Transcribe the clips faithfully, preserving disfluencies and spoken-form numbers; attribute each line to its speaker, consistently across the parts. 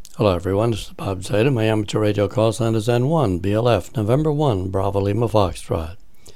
Speaker 1: Hello everyone, this is Bob Zeta. My amateur radio call sign is N one, B L F, November first, Bravo Lima Foxtrot.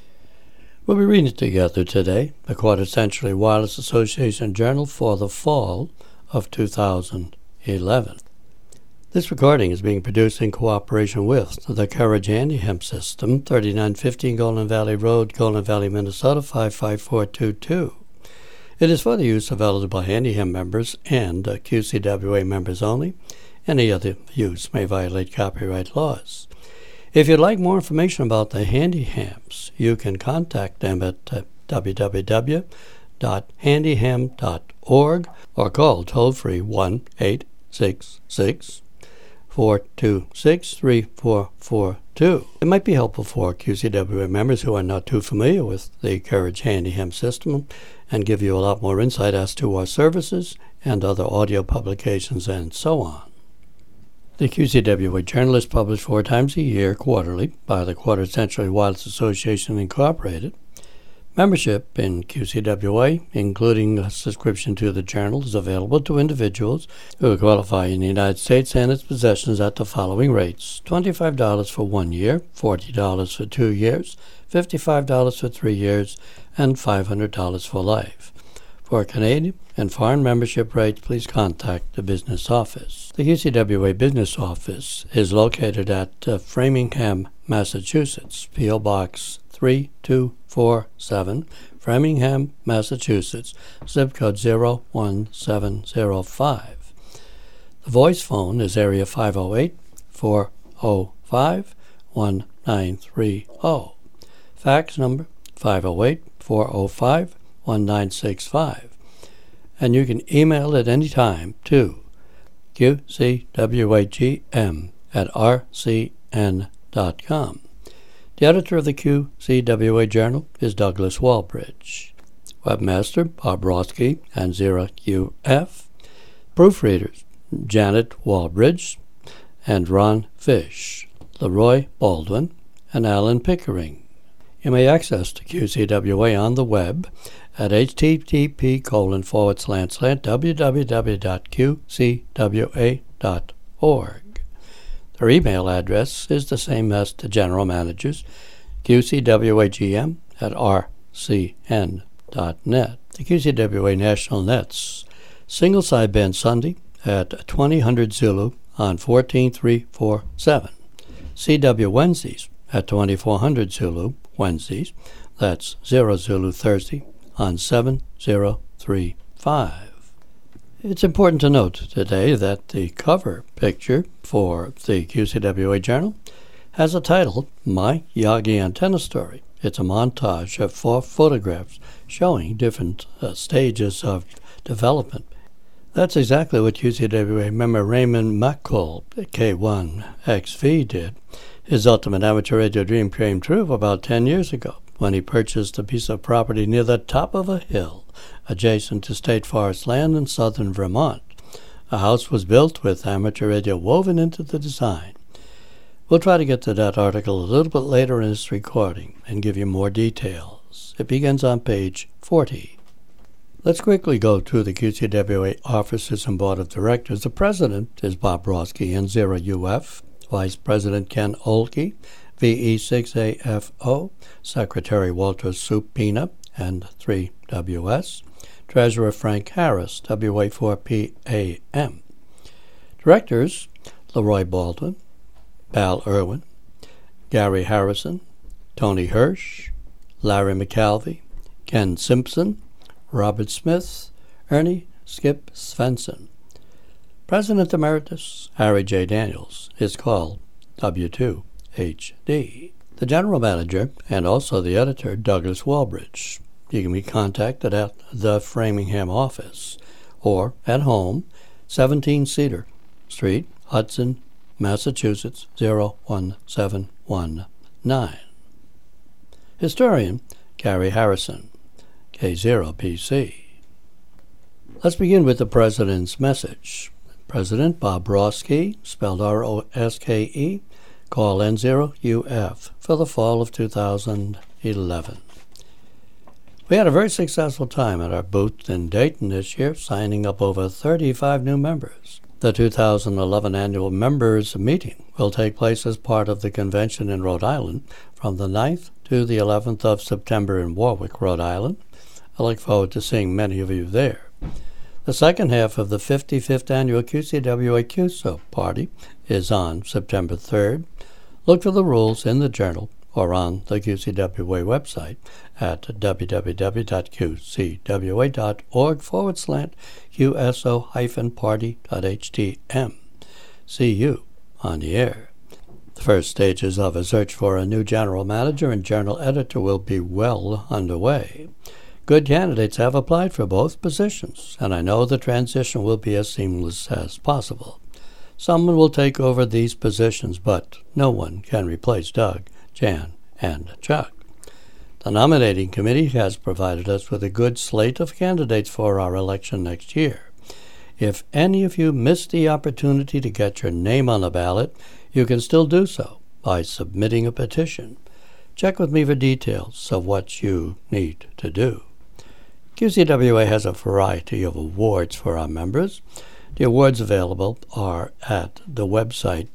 Speaker 1: We'll be reading together today the Quarter Century Wireless Association Journal for the fall of two thousand eleven. This recording is being produced in cooperation with the Courage Handy Hemp System, thirty-nine fifteen Golden Valley Road, Golden Valley, Minnesota, five five four two two. It is for the use of eligible Handy Hemp members and uh, Q C W A members only. Any other use may violate copyright laws. If you'd like more information about the Handy Hemps, you can contact them at uh, w w w dot handy hemp dot org or call toll-free one eight six six, four two six, three four four two. It might be helpful for Q C W A members who are not too familiar with the Courage Handy Hemp system and give you a lot more insight as to our services and other audio publications and so on. The Q C W A Journal is published four times a year, quarterly, by the Quarter Century Wireless Association, Incorporated. Membership in Q C W A, including a subscription to the journal, is available to individuals who qualify in the United States and its possessions at the following rates: twenty-five dollars for one year, forty dollars for two years, fifty-five dollars for three years, and five hundred dollars for life. For Canadian and foreign membership rates, please contact the business office. The Q C W A business office is located at uh, Framingham, Massachusetts, P O Box three two four seven, Framingham, Massachusetts, zip code zero one seven zero five. The voice phone is area five oh eight, four oh five, one nine three oh. Fax number five oh eight, four oh five, one nine six five. And you can email at any time to Q C W A G M at r c n dot com. The editor of the Q C W A Journal is Douglas Walbridge. Webmaster Bob Rothke and Zira U F. Proofreaders Janet Walbridge and Ron Fish, Leroy Baldwin, and Alan Pickering. You may access the Q C W A on the web at http colon forward slash slash www dot q c w a dot org. Their email address is the same as the general managers, Q C W A G M at r c n dot net. The Q C W A National Nets single sideband Sunday at twenty hundred Zulu on fourteen three forty-seven. C W Wednesdays at twenty-four hundred Zulu Wednesdays, that's zero Zulu Thursday, on seven zero three five. It's important to note today that the cover picture for the Q C W A Journal has a title, My Yagi Antenna Story. It's a montage of four photographs showing different uh, stages of development. That's exactly what Q C W A member Raymond McCall at K one X V did. His ultimate amateur radio dream came true about ten years ago when he purchased a piece of property near the top of a hill adjacent to state forest land in southern Vermont. A house was built with amateur radio woven into the design. We'll try to get to that article a little bit later in this recording and give you more details. It begins on page forty. Let's quickly go to the Q C W A officers and board of directors. The president is Bob Rothke and Zira U F. Vice President Ken Olke, V E six A F O, Secretary Walter Supina and three W S, Treasurer Frank Harris, W A four P A M. Directors Leroy Baldwin, Val Irwin, Gary Harrison, Tony Hirsch, Larry McCalvey, Ken Simpson, Robert Smith, Ernie Skip Svensson. President Emeritus Harry J. Daniels is called W two H D. The General Manager and also the Editor, Douglas Walbridge. You can be contacted at the Framingham office or at home, seventeen Cedar Street, Hudson, Massachusetts, zero one seven one nine. Historian Gary Harrison, K zero P C. Let's begin with the President's message. President Bob Rothke, spelled R O S K E, call N zero U F for the fall of two thousand eleven. We had a very successful time at our booth in Dayton this year, signing up over thirty-five new members. The two thousand eleven annual members meeting will take place as part of the convention in Rhode Island from the ninth to the eleventh of September in Warwick, Rhode Island. I look forward to seeing many of you there. The second half of the fifty-fifth annual Q C W A Q S O party is on September third. Look for the rules in the journal or on the Q C W A website at www.qcwa.org forward slant QSO hyphen party.htm. See you on the air. The first stages of a search for a new general manager and journal editor will be well underway. Good candidates have applied for both positions, and I know the transition will be as seamless as possible. Someone will take over these positions, but no one can replace Doug, Jan, and Chuck. The nominating committee has provided us with a good slate of candidates for our election next year. If any of you missed the opportunity to get your name on the ballot, you can still do so by submitting a petition. Check with me for details of what you need to do. Q C W A has a variety of awards for our members. The awards available are at the website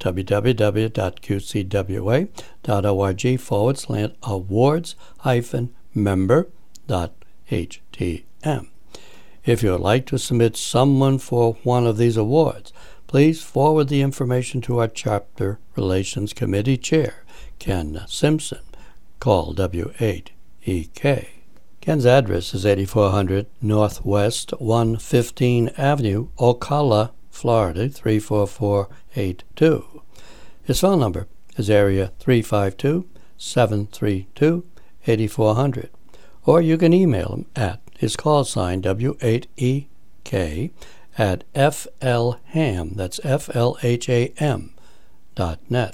Speaker 1: www.qcwa.org forward slant awards hyphen member dot htm. If you would like to submit someone for one of these awards, please forward the information to our Chapter Relations Committee Chair, Ken Simpson. Call W eight E K. Ken's address is eighty-four hundred Northwest one hundred fifteenth Avenue, Ocala, Florida three four four eight two. His phone number is area three five two, seven three two, eight four zero zero, or you can email him at his call sign W eight E K at flham, that's F L H A M dot net.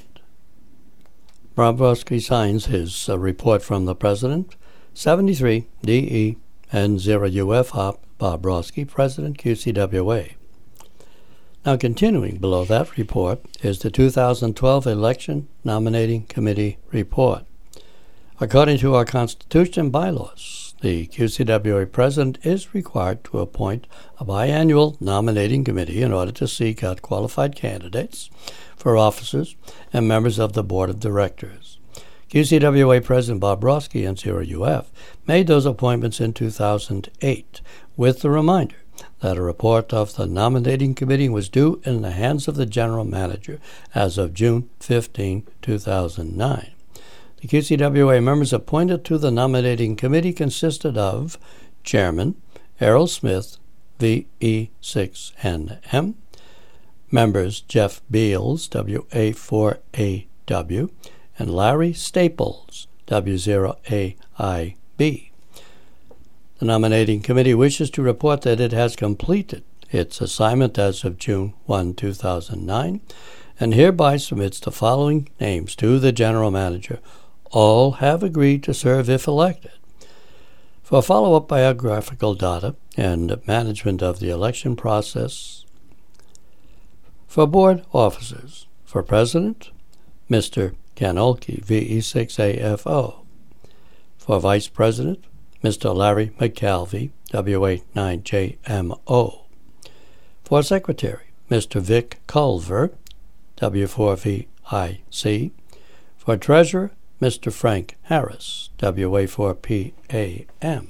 Speaker 1: Bob Broski signs his uh, report from the President. seventy-three D E N zero U F Hop, Bob Broski, President, Q C W A. Now, continuing below that report is the two thousand twelve Election Nominating Committee Report. According to our Constitution and bylaws, the Q C W A President is required to appoint a biannual nominating committee in order to seek out qualified candidates for officers and members of the Board of Directors. Q C W A President Bob Broski, N zero U F, made those appointments in two thousand eight, with the reminder that a report of the nominating committee was due in the hands of the general manager as of June fifteenth, two thousand nine. The Q C W A members appointed to the nominating committee consisted of Chairman Errol Smith, V E six N M, members Jeff Beals, W A four A W, and Larry Staples, W zero A I B. The nominating committee wishes to report that it has completed its assignment as of June first, two thousand nine, and hereby submits the following names to the general manager. All have agreed to serve if elected. For follow-up biographical data and management of the election process, for board officers, for President, Mister Ken Olke, V E six A F O. For Vice President, Mister Larry McCalvey, W eight nine J M O. For Secretary, Mister Vic Culver, W four V I C. For Treasurer, Mister Frank Harris, W A four P A M.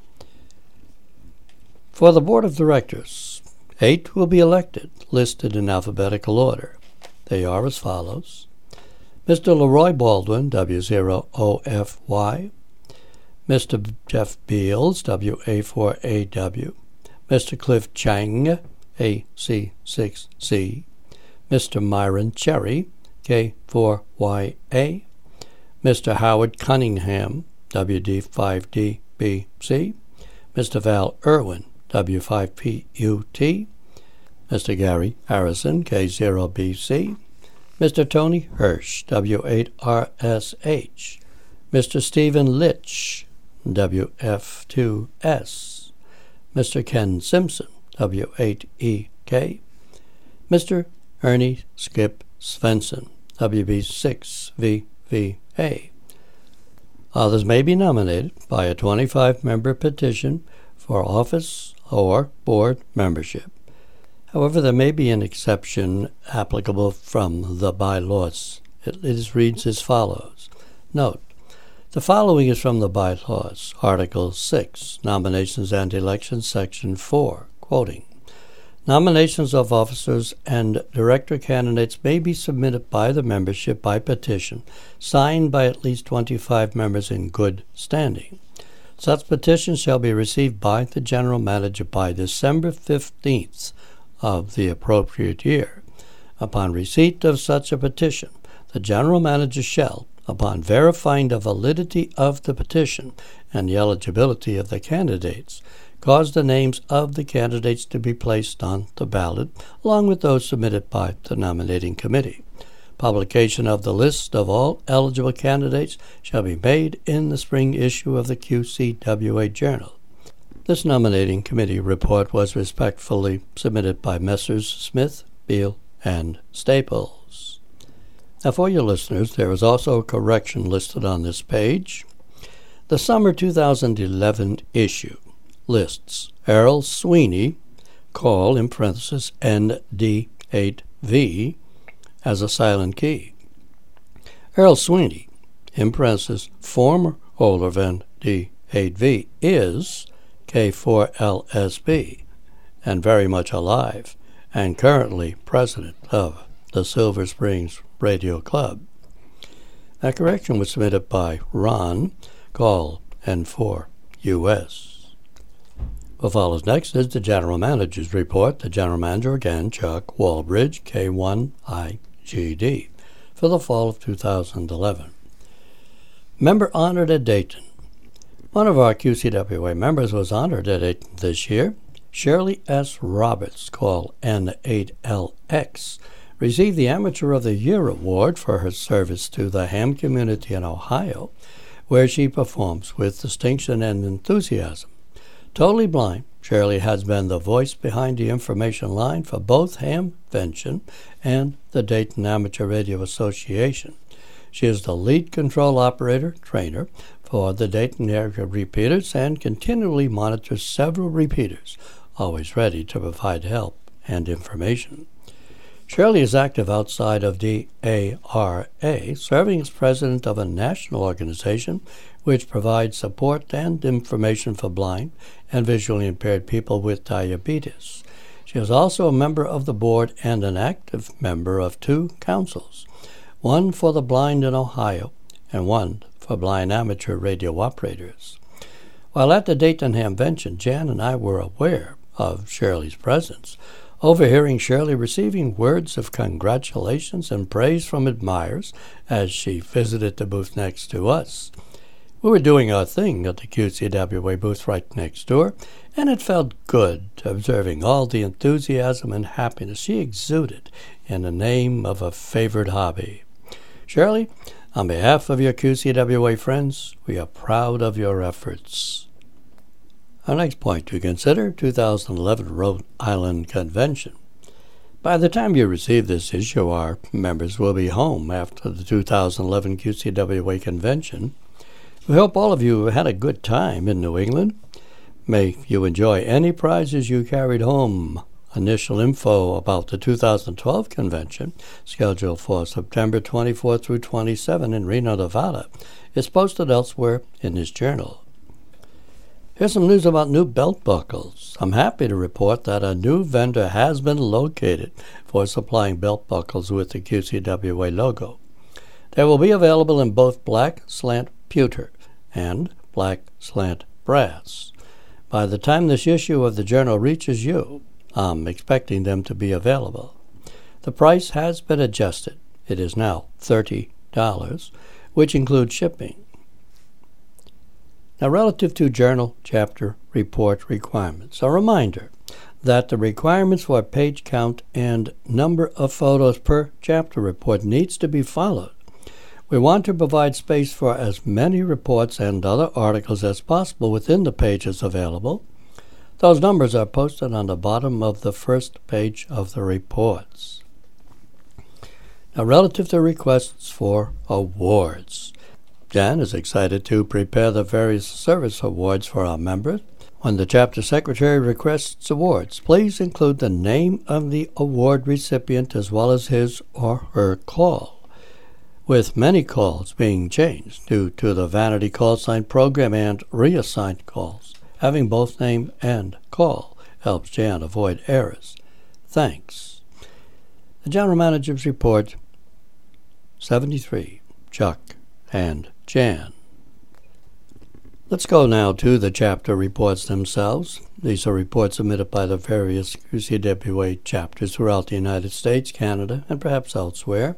Speaker 1: For the Board of Directors, eight will be elected, listed in alphabetical order. They are as follows: Mister Leroy Baldwin, W zero O F Y, Mister Jeff Beals, W A four A W, Mister Cliff Chang, A C six C, Mister Myron Cherry, K four Y A, Mister Howard Cunningham, W D five D B C, Mister Val Irwin, W five P U T, Mister Gary Harrison, K zero B C, Mister Tony Hirsch, W eight R S H, Mister Stephen Litch, W F two S, Mister Ken Simpson, W eight E K, Mister Ernie Skip Svensson, W B six V V A. Others may be nominated by a twenty-five member petition for office or board membership. However, there may be an exception applicable from the bylaws. It, it reads as follows. Note, the following is from the bylaws, Article six, Nominations and Elections, Section four, quoting, nominations of officers and director candidates may be submitted by the membership by petition, signed by at least twenty-five members in good standing. Such petitions shall be received by the general manager by December fifteenth of the appropriate year. Upon receipt of such a petition, the general manager shall, upon verifying the validity of the petition and the eligibility of the candidates, cause the names of the candidates to be placed on the ballot, along with those submitted by the nominating committee. Publication of the list of all eligible candidates shall be made in the spring issue of the Q C W A Journal. This nominating committee report was respectfully submitted by Messrs. Smith, Beal, and Staples. Now, for your listeners, there is also a correction listed on this page. The summer two thousand eleven issue lists Errol Sweeney, call in parenthesis N D eight V, as a silent key. Errol Sweeney, in parenthesis former holder of N D eight V, is K four L S B and very much alive, and currently president of the Silver Springs Radio Club. That correction was submitted by Ron, call N four U S. What follows next is the General Manager's report. The General Manager again, Chuck Walbridge, K one I G D, for the fall of two thousand eleven. Member honored at Dayton. One of our Q C W A members was honored at Dayton this year. Shirley S. Roberts, call N eight L X, received the Amateur of the Year award for her service to the ham community in Ohio, where she performs with distinction and enthusiasm. Totally blind, Shirley has been the voice behind the information line for both Hamvention and the Dayton Amateur Radio Association. She is the lead control operator trainer for the Dayton area repeaters and continually monitors several repeaters, always ready to provide help and information. Shirley is active outside of D A R A, serving as president of a national organization which provides support and information for blind and visually impaired people with diabetes. She is also a member of the board and an active member of two councils, one for the blind in Ohio and one for blind amateur radio operators. While at the Dayton Hamvention, Jan and I were aware of Shirley's presence, overhearing Shirley receiving words of congratulations and praise from admirers as she visited the booth next to us. We were doing our thing at the Q C W A booth right next door, and it felt good observing all the enthusiasm and happiness she exuded in the name of a favored hobby. Shirley, on behalf of your Q C W A friends, we are proud of your efforts. Our next point to consider, two thousand eleven Rhode Island Convention. By the time you receive this issue, our members will be home after the two thousand eleven Q C W A Convention. We hope all of you had a good time in New England. May you enjoy any prizes you carried home. Initial info about the two thousand twelve convention, scheduled for September twenty-fourth through twenty-seventh in Reno, Nevada, is posted elsewhere in this journal. Here's some news about new belt buckles. I'm happy to report that a new vendor has been located for supplying belt buckles with the Q C W A logo. They will be available in both black slant pewter and black slant brass. By the time this issue of the journal reaches you, I'm expecting them to be available. The price has been adjusted. It is now thirty dollars, which includes shipping. Now, relative to journal chapter report requirements, a reminder that the requirements for page count and number of photos per chapter report needs to be followed. We want to provide space for as many reports and other articles as possible within the pages available. Those numbers are posted on the bottom of the first page of the reports. Now, relative to requests for awards, Jan is excited to prepare the various service awards for our members. When the chapter secretary requests awards, please include the name of the award recipient as well as his or her call. With many calls being changed due to the vanity call sign program and reassigned calls, having both name and call helps Jan avoid errors. Thanks. The General Manager's Report seventy-three, Chuck and Jan. Let's go now to the chapter reports themselves. These are reports submitted by the various Q C W A chapters throughout the United States, Canada, and perhaps elsewhere.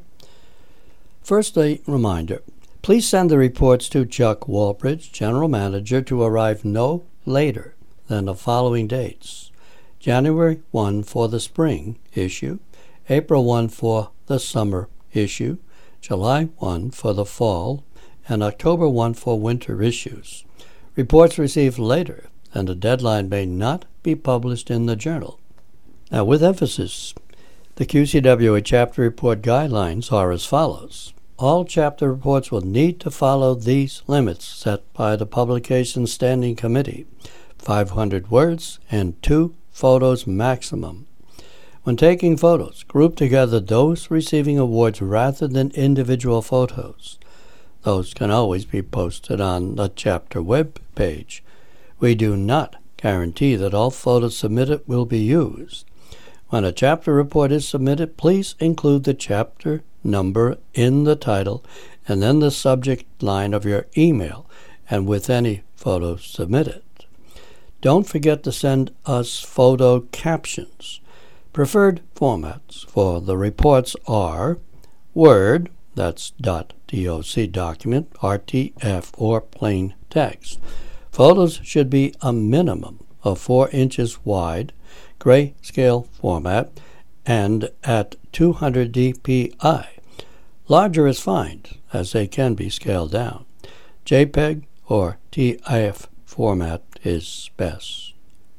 Speaker 1: First, a reminder. Please send the reports to Chuck Walbridge, General Manager, to arrive no later than the following dates. January first for the spring issue, April first for the summer issue, July first for the fall, and October first for winter issues. Reports received later than the deadline may not be published in the journal. Now, with emphasis, the Q C W A chapter report guidelines are as follows. All chapter reports will need to follow these limits set by the Publication Standing Committee, five hundred words and two photos maximum. When taking photos, group together those receiving awards rather than individual photos. Those can always be posted on the chapter web page. We do not guarantee that all photos submitted will be used. When a chapter report is submitted, please include the chapter number in the title and then the subject line of your email and with any photos submitted. Don't forget to send us photo captions. Preferred formats for the reports are Word, that's .doc document, R T F, or plain text. Photos should be a minimum of four inches wide, grayscale format, and at two hundred D P I. Larger is fine, as they can be scaled down. JPEG or T I F format is best.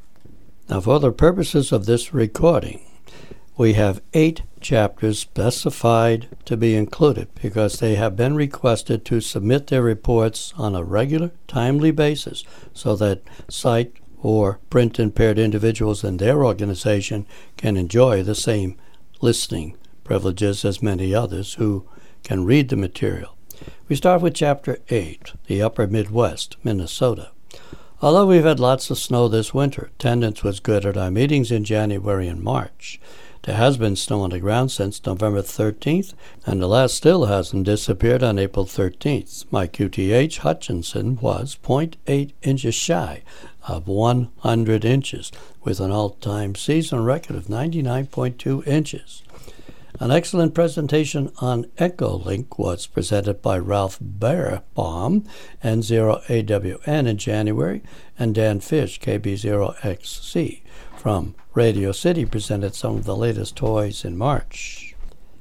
Speaker 1: Now, for the purposes of this recording, we have eight chapters specified to be included because they have been requested to submit their reports on a regular, timely basis so that sight or print-impaired individuals in their organization can enjoy the same listening privileges as many others who can read the material. We start with Chapter eight, the Upper Midwest, Minnesota. Although we've had lots of snow this winter, attendance was good at our meetings in January and March. There has been snow on the ground since November thirteenth, and the last still hasn't disappeared on April thirteenth. My Q T H Hutchinson was zero point eight inches shy of one hundred inches, with an all-time season record of ninety-nine point two inches. An excellent presentation on EchoLink was presented by Ralph Beerbaum, N zero A W N in January, and Dan Fish, K B zero X C. From Radio City presented some of the latest toys in March.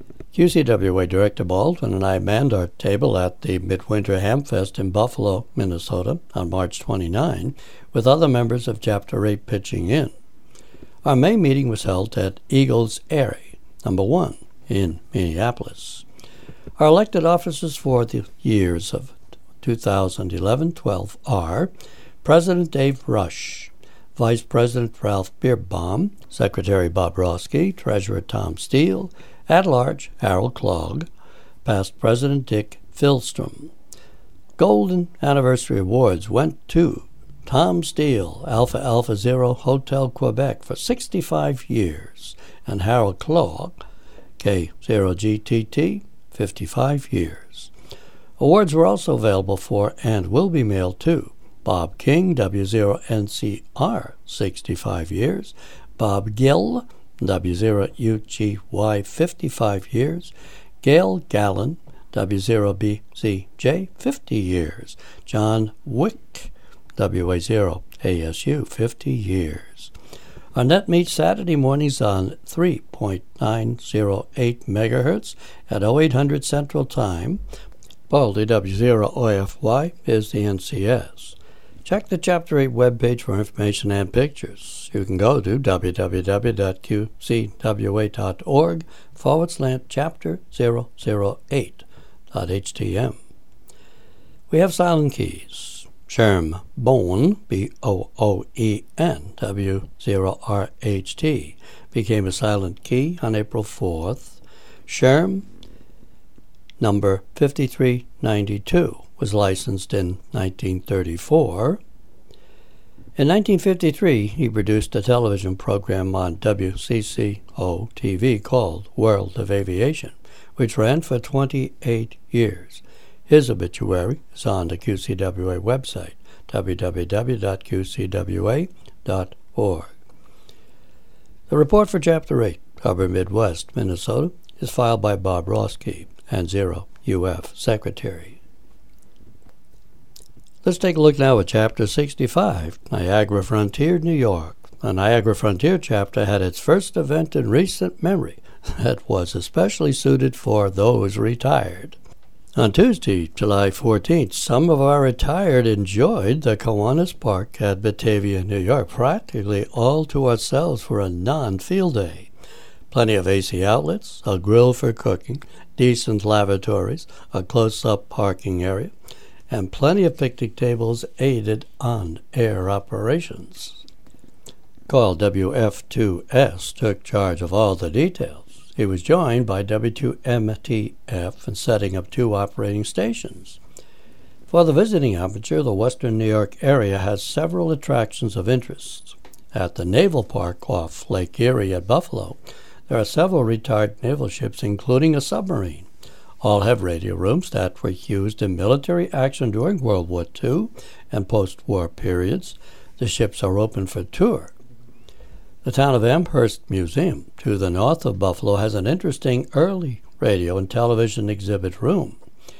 Speaker 1: Q C W A Director Baldwin and I manned our table at the Midwinter Hamfest in Buffalo, Minnesota on March twenty-ninth, with other members of Chapter eight pitching in. Our May meeting was held at Eagles Airy, number one, in Minneapolis. Our elected officers for the years of two thousand eleven twelve are President Dave Rush, Vice President Ralph Beerbaum, Secretary Bob Roski, Treasurer Tom Steele, At-Large Harold Clogg, Past President Dick Philstrom. Golden Anniversary Awards went to Tom Steele, Alpha Alpha Zero Hotel Quebec for sixty-five years, and Harold Clogg, K zero G T T, fifty-five years. Awards were also available for and will be mailed to Bob King, W zero N C R, sixty-five years, Bob Gill, W zero U G Y, fifty-five years, Gail Gallen, W zero B Z J, fifty years, John Wick, W A zero A S U, fifty years. Our net meets Saturday mornings on three point nine zero eight megahertz at oh eight hundred Central Time. Baldy W zero O F Y is the N C S. Check the Chapter eight webpage for information and pictures. You can go to www.qcwa.org forward slash chapter 008.htm. We have silent keys. Sherm Bowen, B O O E N W zero R H T, became a silent key on April fourth. Sherm, number fifty-three ninety-two, was licensed in nineteen thirty-four. In nineteen fifty-three, he produced a television program on W C C O T V called World of Aviation, which ran for twenty-eight years. His obituary is on the Q C W A website, w w w dot q c w a dot org. The report for Chapter eight, Upper Midwest, Minnesota, is filed by Bob Roski and Zero U F Secretary. Let's take a look now at Chapter sixty-five, Niagara Frontier, New York. The Niagara Frontier chapter had its first event in recent memory that was especially suited for those retired. On Tuesday, July fourteenth, some of our retired enjoyed the Kiwanis Park at Batavia, New York, practically all to ourselves for a non-field day. Plenty of A C outlets, a grill for cooking, decent lavatories, a close-up parking area, and plenty of picnic tables aided on-air operations. Carl W F two S took charge of all the details. He was joined by W two M T F in setting up two operating stations. For the visiting amateur, the western New York area has several attractions of interest. At the Naval Park off Lake Erie at Buffalo, there are several retired naval ships, including a submarine. All have radio rooms that were used in military action during World War Two and post-war periods. The ships are open for tour. The town of Amherst Museum, to the north of Buffalo, has an interesting early radio and television exhibit room.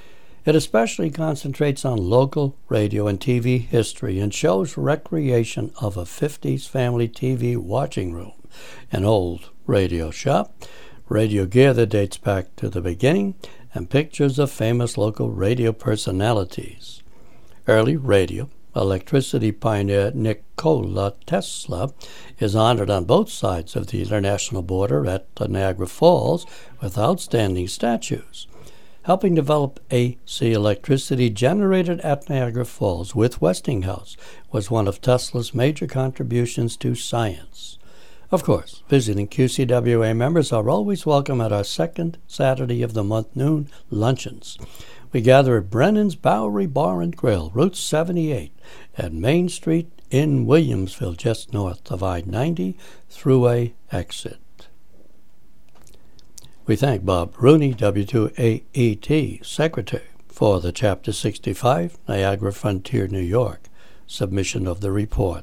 Speaker 1: It especially concentrates on local radio and T V history and shows recreation of a fifties family T V watching room, an old radio shop, radio gear that dates back to the beginning, and pictures of famous local radio personalities. Early radio electricity pioneer Nikola Tesla is honored on both sides of the international border at Niagara Falls with outstanding statues. Helping develop A C electricity generated at Niagara Falls with Westinghouse was one of Tesla's major contributions to science. Of course, visiting Q C W A members are always welcome at our second Saturday of the month noon luncheons. We gather at Brennan's Bowery Bar and Grill, Route seventy-eight, at Main Street in Williamsville, just north of I ninety Thruway exit. We thank Bob Rooney, W two A E T Secretary, for the Chapter sixty-five, Niagara Frontier, New York, submission of the report.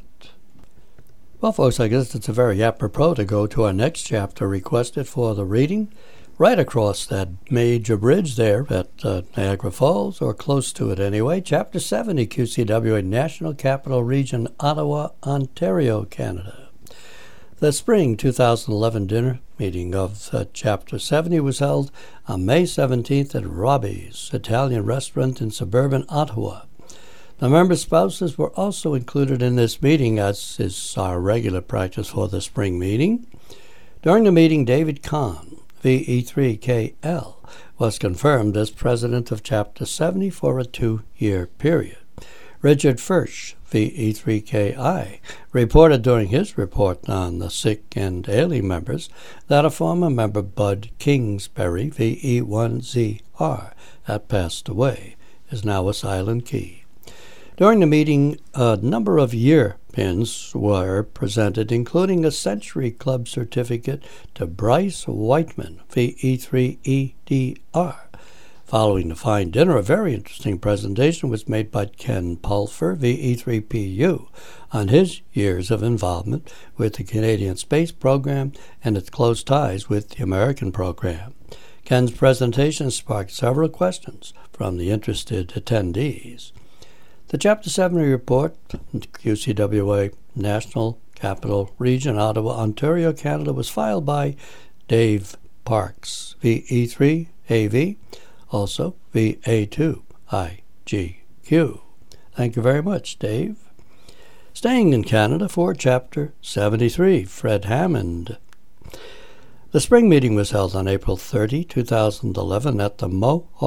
Speaker 1: Well, folks, I guess it's a very apropos to go to our next chapter requested for the reading, right across that major bridge there at uh, Niagara Falls, or close to it anyway, Chapter seventy, Q C W A National Capital Region, Ottawa, Ontario, Canada. The spring two thousand eleven dinner meeting of uh, Chapter seventy was held on May seventeenth at Robbie's Italian restaurant in suburban Ottawa. The member spouses were also included in this meeting, as is our regular practice for the spring meeting. During the meeting, David Kahn, V E three K L, was confirmed as president of Chapter seventy for a two-year period. Richard Furch, V E three K I, reported during his report on the sick and ailing members that a former member, Bud Kingsbury, V E one Z R, had passed away, is now a silent key. During the meeting, a number of year pins were presented, including a Century Club certificate to Bryce Whiteman, V E three E D R. Following the fine dinner, a very interesting presentation was made by Ken Pulfer, V E three P U, on his years of involvement with the Canadian Space Program and its close ties with the American program. Ken's presentation sparked several questions from the interested attendees. The Chapter seventy report, Q C W A National Capital Region, Ottawa, Ontario, Canada, was filed by Dave Parks, V E three A V, also V A two I G Q. Thank you very much, Dave. Staying in Canada for Chapter seventy-three, Fred Hammond. The spring meeting was held on April thirtieth, two thousand eleven at the Mohawk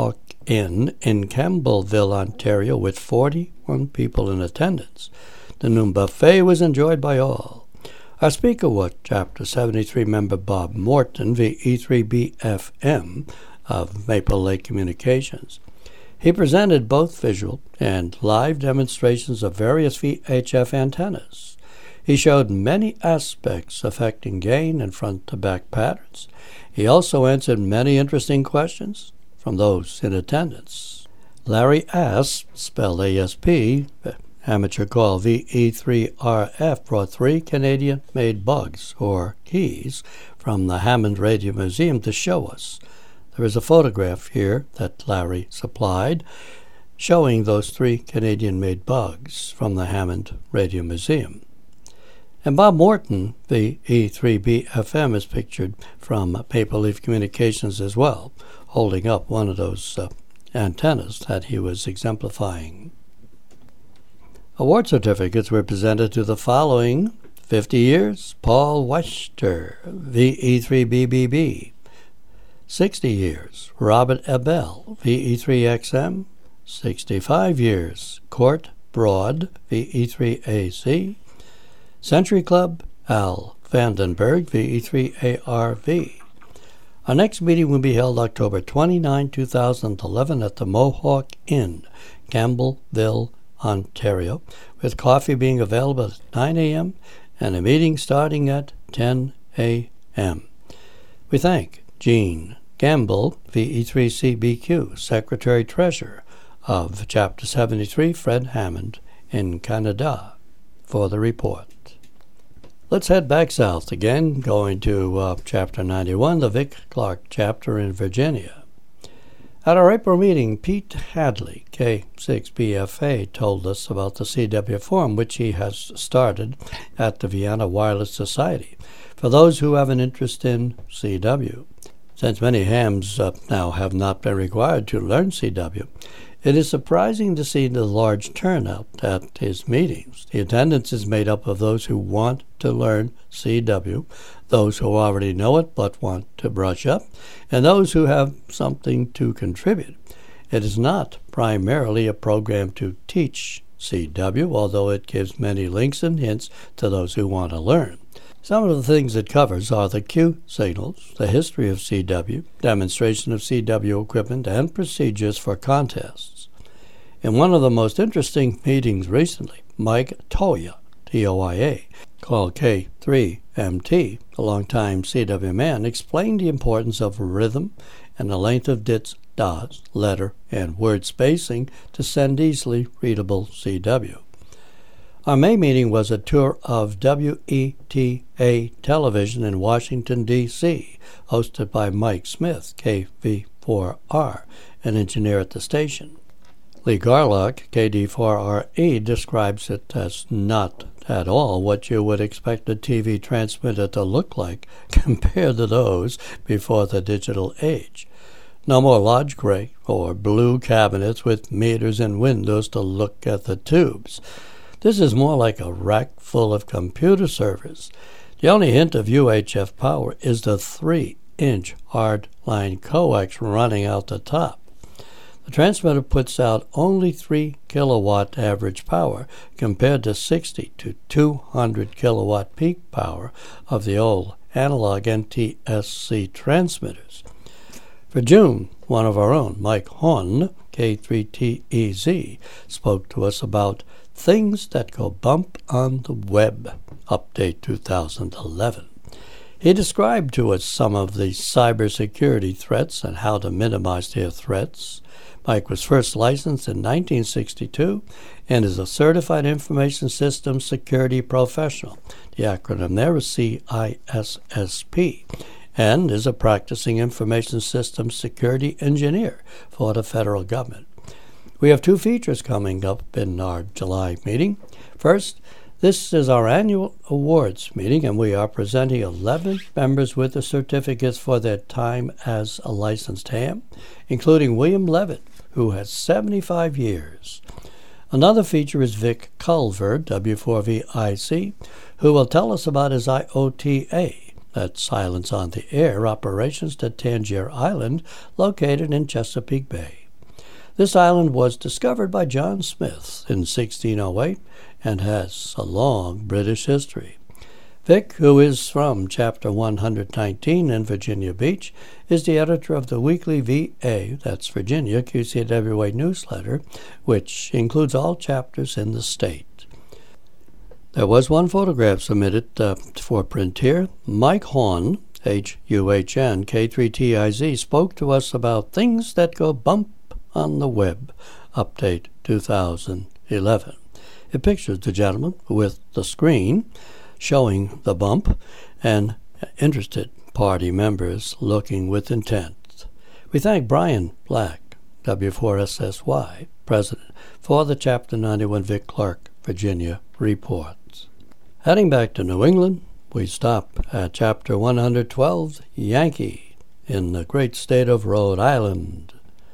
Speaker 1: Inn in Campbellville, Ontario, with forty-one people in attendance. The noon buffet was enjoyed by all. Our speaker was Chapter seventy-three member Bob Morton, V E three B F M of Maple Lake Communications. He presented both visual and live demonstrations of various V H F antennas. He showed many aspects affecting gain and front-to-back patterns. He also answered many interesting questions from those in attendance. Larry Asp, spelled A S P, amateur call V E three R F, brought three Canadian-made bugs, or keys, from the Hammond Radio Museum to show us. There is a photograph here that Larry supplied showing those three Canadian-made bugs from the Hammond Radio Museum. And Bob Morton, V E three B F M, is pictured from Maple Leaf Communications as well, holding up one of those uh, antennas that he was exemplifying. Award certificates were presented to the following: fifty years, Paul Wester, V E three B B B. sixty years, Robert Abel, V E three X M. sixty-five years, Court Broad, V E three A C. Century Club, Al Vandenberg, V E three A R V. Our next meeting will be held October twenty-ninth, two thousand eleven at the Mohawk Inn, Campbellville, Ontario, with coffee being available at nine a.m. and a meeting starting at ten a.m. We thank Gene Gamble, V E three C B Q, Secretary-Treasurer of Chapter seventy-three, Fred Hammond, in Canada, for the report. Let's head back south again, going to uh, Chapter ninety-one, the Vic Clark chapter in Virginia. At our April meeting, Pete Hadley, K six B F A, told us about the C W Forum, which he has started at the Vienna Wireless Society, for those who have an interest in C W. Since many hams uh, now have not been required to learn C W, it is surprising to see the large turnout at his meetings. The attendance is made up of those who want to learn C W, those who already know it but want to brush up, and those who have something to contribute. It is not primarily a program to teach C W, although it gives many links and hints to those who want to learn. Some of the things it covers are the Q signals, the history of C W, demonstration of C W equipment, and procedures for contests. In one of the most interesting meetings recently, Mike Toya, T O I A, called K three M T, a longtime C W man, explained the importance of rhythm and the length of dits, dots, letter, and word spacing to send easily readable C W. Our May meeting was a tour of W E T A television in Washington, D C, hosted by Mike Smith, K V four R, an engineer at the station. Lee Garlock, K D four R E, describes it as not at all what you would expect a T V transmitter to look like compared to those before the digital age. No more large gray or blue cabinets with meters and windows to look at the tubes. This is more like a rack full of computer servers. The only hint of U H F power is the three-inch hard-line coax running out the top. The transmitter puts out only three kilowatt average power compared to sixty to two hundred kilowatt peak power of the old analog N T S C transmitters. For June, one of our own, Mike Horn, K three T E Z, spoke to us about Things That Go Bump on the Web, Update two thousand eleven. He described to us some of the cybersecurity threats and how to minimize their threats. Mike was first licensed in nineteen sixty-two and is a Certified Information Systems Security Professional. The acronym there is C I S S P, and is a practicing Information Systems Security Engineer for the federal government. We have two features coming up in our July meeting. First, this is our annual awards meeting, and we are presenting eleven members with the certificates for their time as a licensed ham, including William Levitt, who has seventy-five years. Another feature is Vic Culver, W four V I C, who will tell us about his I O T A, that's Silence on the Air, operations to Tangier Island, located in Chesapeake Bay. This island was discovered by John Smith in sixteen oh eight and has a long British history. Vic, who is from Chapter one nineteen in Virginia Beach, is the editor of the weekly V A, that's Virginia, Q C W A newsletter, which includes all chapters in the state. There was one photograph submitted uh, for print here. Mike Horn, H U H N, K three T I Z, spoke to us about things that go bump on the web, update two thousand eleven. It pictures the gentleman with the screen showing the bump and interested party members looking with intent. We thank Brian Black, W four S S Y, President, for the Chapter ninety-one Vic Clark, Virginia reports. Heading back to New England, we stop at Chapter one twelve, Yankee, in the great state of Rhode Island.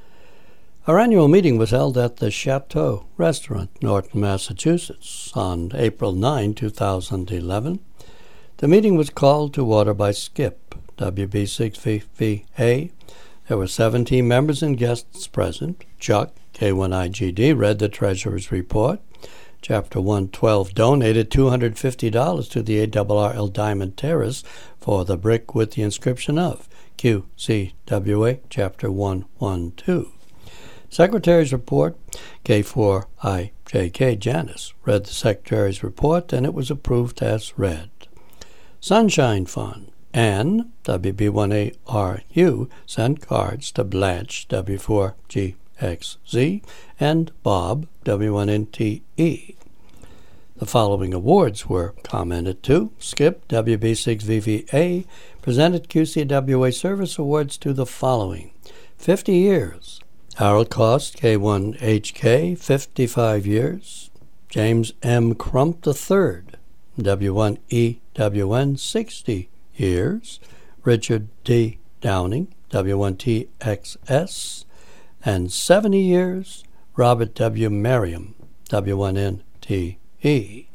Speaker 1: Our annual meeting was held at the Chateau Restaurant, Norton, Massachusetts, on April ninth, two thousand eleven. The meeting was called to order by Skip, W B six V V A. There were seventeen members and guests present. Chuck, K one I G D, read the Treasurer's report. Chapter one twelve donated two hundred fifty dollars to the A R R L Diamond Terrace for the brick with the inscription of Q C W A, Chapter one twelve. Secretary's report, K four I J K Janice, read the Secretary's report, and it was approved as read. Sunshine Fund, Ann, W B one A R U, sent cards to Blanche, W four G X Z, and Bob, W one N T E. The following awards were commented to. Skip, W B six V V A, presented Q C W A Service Awards to the following. fifty years. Harold Cost, K one H K, fifty-five years. James M. Crump the third, W one E W N, sixty years. Richard D. Downing, W one T X S, and seventy years. Robert W. Merriam, W one N T E.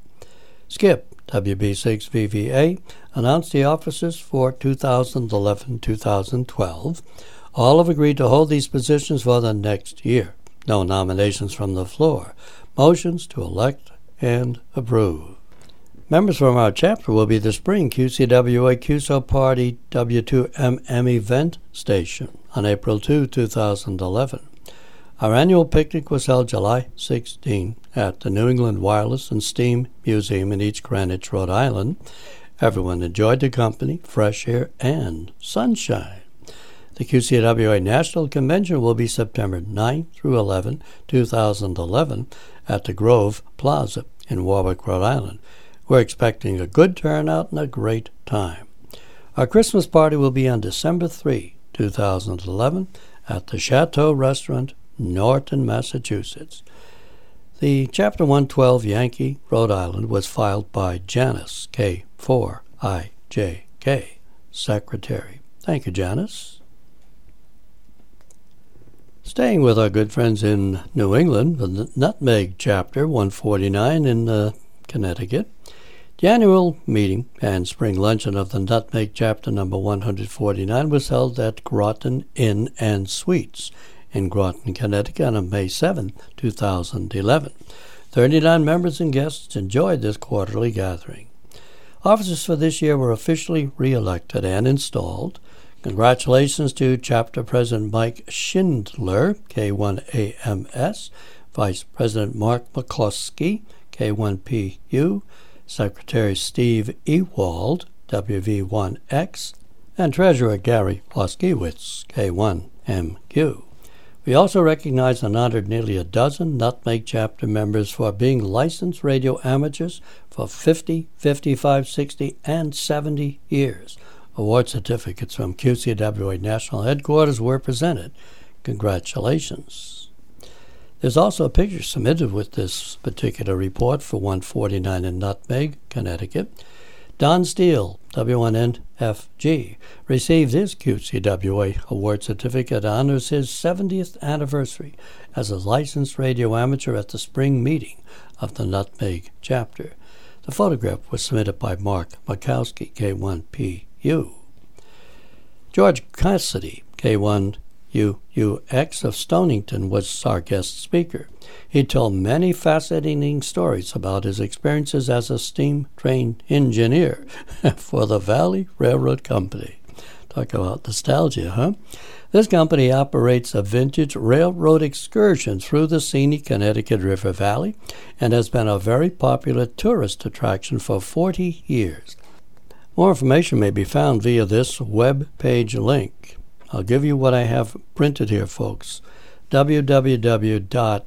Speaker 1: Skip, W B six V V A, announced the officers for two thousand eleven to two thousand twelve. All have agreed to hold these positions for the next year. No nominations from the floor. Motions to elect and approve. Members from our chapter will be the spring Q C W A Q S O Party W two M M event station on April second, two thousand eleven. Our annual picnic was held July sixteenth at the New England Wireless and Steam Museum in East Greenwich, Rhode Island. Everyone enjoyed the company, fresh air, and sunshine. The Q C W A National Convention will be September ninth through eleventh, two thousand eleven, at the Grove Plaza in Warwick, Rhode Island. We're expecting a good turnout and a great time. Our Christmas party will be on December third, two thousand eleven, at the Chateau Restaurant, Norton, Massachusetts. The Chapter one twelve Yankee, Rhode Island, was filed by Janice, K four I J K, Secretary. Thank you, Janice. Staying with our good friends in New England, the Nutmeg Chapter one forty-nine in uh, Connecticut. The annual meeting and spring luncheon of the Nutmeg Chapter number one forty-nine was held at Groton Inn and Suites in Groton, Connecticut on May seventh, two thousand eleven. thirty-nine members and guests enjoyed this quarterly gathering. Officers for this year were officially re-elected and installed. Congratulations to Chapter President Mike Schindler, K one A M S, Vice President Mark McCloskey, K one P U, Secretary Steve Ewald, W V one X, and Treasurer Gary Oskiewicz, K one M Q. We also recognize and honored nearly a dozen Nutmeg Chapter members for being licensed radio amateurs for fifty, fifty-five, sixty, and seventy years. Award certificates from Q C W A National Headquarters were presented. Congratulations. There's also a picture submitted with this particular report for one forty-nine in Nutmeg, Connecticut. Don Steele, W one N F G, received his Q C W A award certificate that honors his seventieth anniversary as a licensed radio amateur at the spring meeting of the Nutmeg Chapter. The photograph was submitted by Mark Makowski, K one P U. George Cassidy, K one U U X of Stonington was our guest speaker. He told many fascinating stories about his experiences as a steam train engineer for the Valley Railroad Company. Talk about nostalgia, huh? This company operates a vintage railroad excursion through the scenic Connecticut River Valley and has been a very popular tourist attraction for forty years. More information may be found via this web page link. I'll give you what I have printed here, folks. w w w dot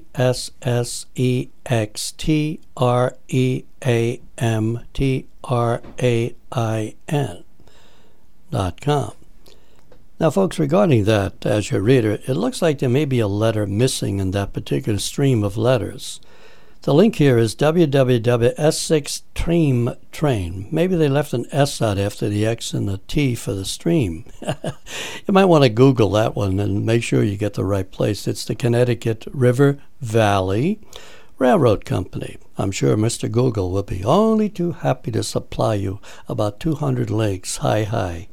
Speaker 1: essextraamtrain dot com. Now, folks, regarding that, as your reader, it looks like there may be a letter missing in that particular stream of letters. The link here is w w w dot essextraamtrain. Maybe they left an S out after the X and the T for the stream. You might want to Google that one and make sure you get the right place. It's the Connecticut River Valley Railroad Company. I'm sure Mister Google will be only too happy to supply you about two hundred links. Hi, hi.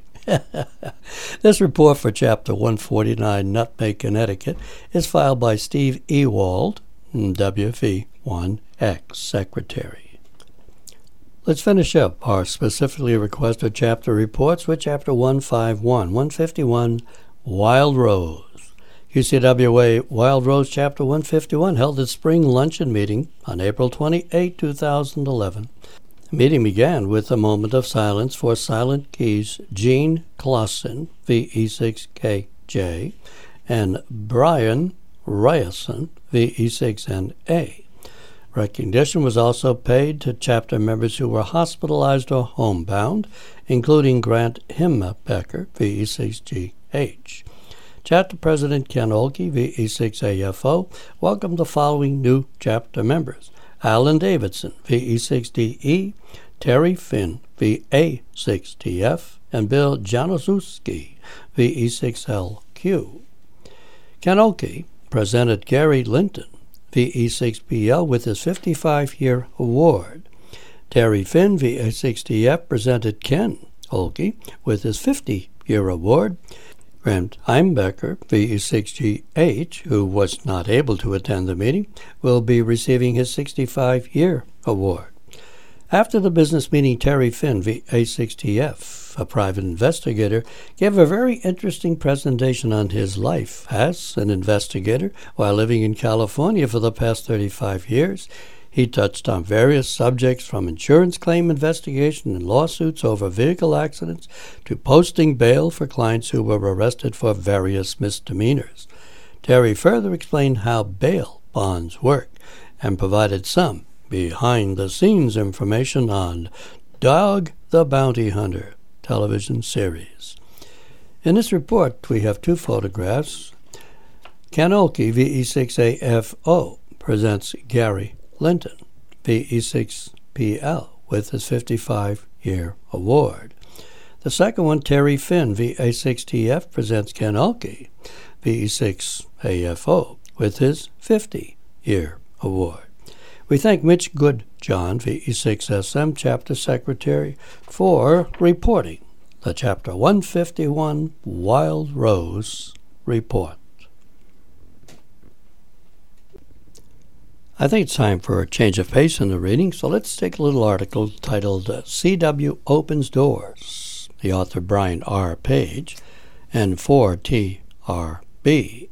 Speaker 1: This report for Chapter one forty-nine, Nutmeg, Connecticut, is filed by Steve Ewald, W V one X Secretary. Let's finish up our specifically requested chapter reports with Chapter one fifty-one, one fifty-one, Wild Rose. U C W A Wild Rose Chapter one fifty-one held its spring luncheon meeting on April twenty-eighth, two thousand eleven. The meeting began with a moment of silence for Silent Key's Gene Clausen, V E six K J, and Brian Ryerson, V E six N A. Recognition was also paid to chapter members who were hospitalized or homebound, including Grant Himbecker, V E six G H. Chapter President Ken Olkey, V E six A F O, welcomed the following new chapter members: Alan Davidson, V E six D E, Terry Finn, V A six T F, and Bill Januszewski, V E six L Q. Ken Olkey presented Gary Linton, V E six P L, with his fifty-five-year award. Terry Finn, V A six T F, presented Ken Olkey with his fifty-year award. Grant Heimbecker, V E six G H, who was not able to attend the meeting, will be receiving his sixty-five-year award. After the business meeting, Terry Finn, V A six T F, a private investigator, gave a very interesting presentation on his life as an investigator while living in California for the past thirty-five years. He touched on various subjects from insurance claim investigation and lawsuits over vehicle accidents to posting bail for clients who were arrested for various misdemeanors. Terry further explained how bail bonds work and provided some behind-the-scenes information on Dog the Bounty Hunter television series. In this report, we have two photographs. Ken Olkey, V E six A F O, presents Gary Linton, V E six P L, with his fifty-five-year award. The second one, Terry Finn, V A six T F, presents Ken Olkey, V E six A F O, with his fifty-year award. We thank Mitch Goodjohn, V E six S M Chapter Secretary, for reporting the Chapter one fifty-one Wild Rose Report. I think it's time for a change of pace in the reading, so let's take a little article titled uh, C W Opens Doors, the author Brian R. Page, and four T R B.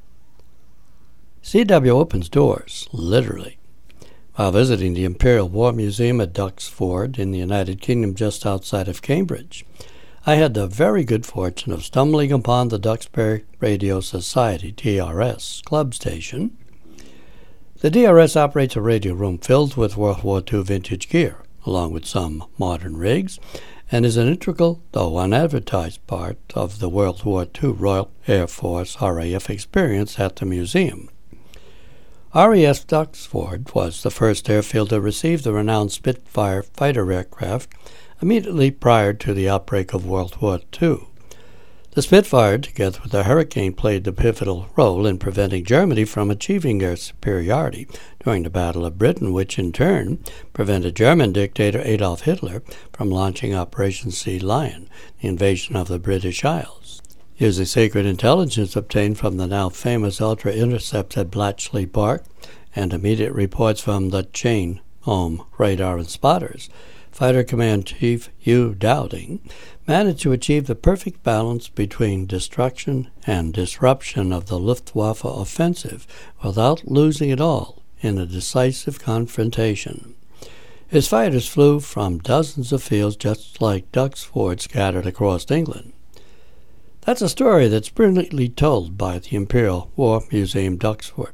Speaker 1: C W opens doors, literally. While visiting the Imperial War Museum at Duxford in the United Kingdom just outside of Cambridge, I had the very good fortune of stumbling upon the Duxbury Radio Society, D R S, club station. The D R S operates a radio room filled with World War Two vintage gear, along with some modern rigs, and is an integral, though unadvertised, part of the World War Two Royal Air Force R A F experience at the museum. R A F Duxford was the first airfield to receive the renowned Spitfire fighter aircraft immediately prior to the outbreak of World War Two. The Spitfire, together with the Hurricane, played the pivotal role in preventing Germany from achieving air superiority during the Battle of Britain, which in turn prevented German dictator Adolf Hitler from launching Operation Sea Lion, the invasion of the British Isles. Using secret intelligence obtained from the now famous Ultra Intercepts at Bletchley Park and immediate reports from the Chain Home radar and spotters, Fighter Command Chief Hugh Dowding managed to achieve the perfect balance between destruction and disruption of the Luftwaffe offensive without losing it all in a decisive confrontation. His fighters flew from dozens of fields just like ducks' Ford scattered across England. That's a story that's brilliantly told by the Imperial War Museum Duxford.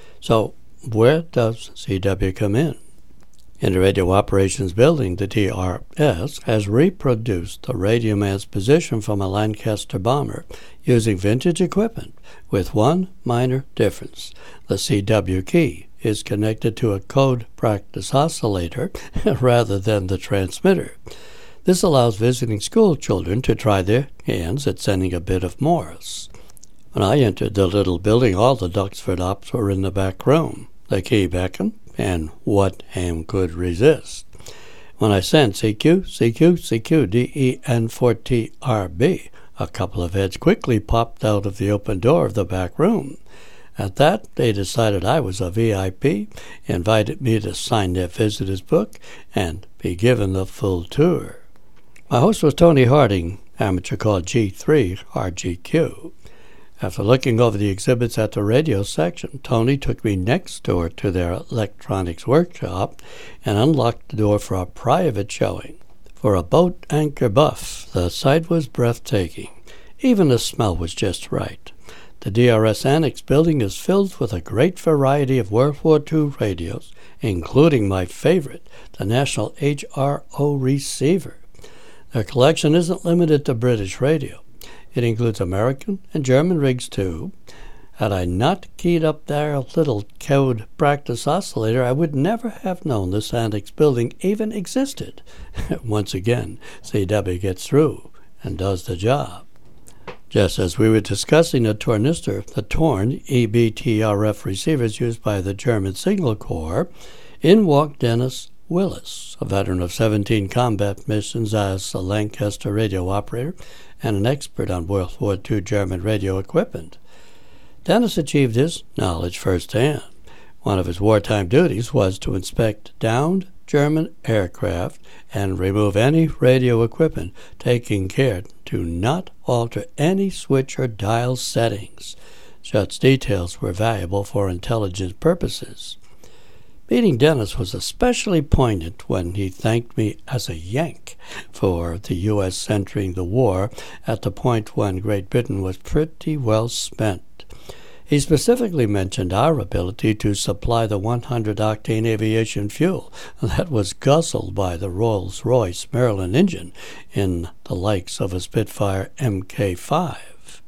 Speaker 1: So where does C W come in? In the Radio Operations Building, the D R S has reproduced the Radio Man's position from a Lancaster bomber using vintage equipment, with one minor difference. The C W key is connected to a code practice oscillator rather than the transmitter. This allows visiting school children to try their hands at sending a bit of Morse. When I entered the little building, all the Duxford ops were in the back room. The key beckoned, and what ham could resist? When I sent C Q, C Q, C Q, D E N four T R B, a couple of heads quickly popped out of the open door of the back room. At that, they decided I was a V I P, invited me to sign their visitor's book, and be given the full tour. My host was Tony Harding, amateur called G three R G Q. After looking over the exhibits at the radio section, Tony took me next door to their electronics workshop and unlocked the door for a private showing. For a boat anchor buff, the sight was breathtaking. Even the smell was just right. The D R S Annex building is filled with a great variety of World War Two radios, including my favorite, the National H R O receiver. Their collection isn't limited to British radio. It includes American and German rigs, too. Had I not keyed up their little code practice oscillator, I would never have known this annex building even existed. Once again, C W gets through and does the job. Just as we were discussing the Tornister, the Torn E B T R F receivers used by the German Signal Corps, in walked Dennis Willis, a veteran of seventeen combat missions as a Lancaster radio operator and an expert on World War Two German radio equipment. Dennis achieved his knowledge firsthand. One of his wartime duties was to inspect downed German aircraft and remove any radio equipment, taking care to not alter any switch or dial settings. Such details were valuable for intelligence purposes. Meeting Dennis was especially poignant when he thanked me as a Yank for the U S entering the war at the point when Great Britain was pretty well spent. He specifically mentioned our ability to supply the one hundred octane aviation fuel that was guzzled by the Rolls-Royce Merlin engine in the likes of a Spitfire M K five.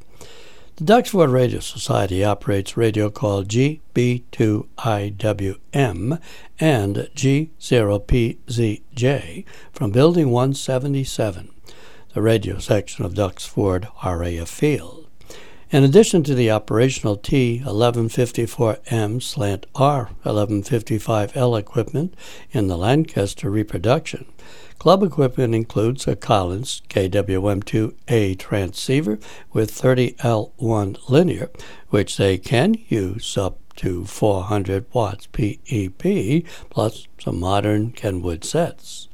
Speaker 1: The Duxford Radio Society operates radio called G B two I W M and G zero P Z J from Building one seventy-seven, the radio section of Duxford R A F Field. In addition to the operational T eleven fifty-four M slant R eleven fifty-five L equipment in the Lancaster reproduction, club equipment includes a Collins K W M two A transceiver with thirty L one linear, which they can use up to four hundred watts P E P, plus some modern Kenwood sets.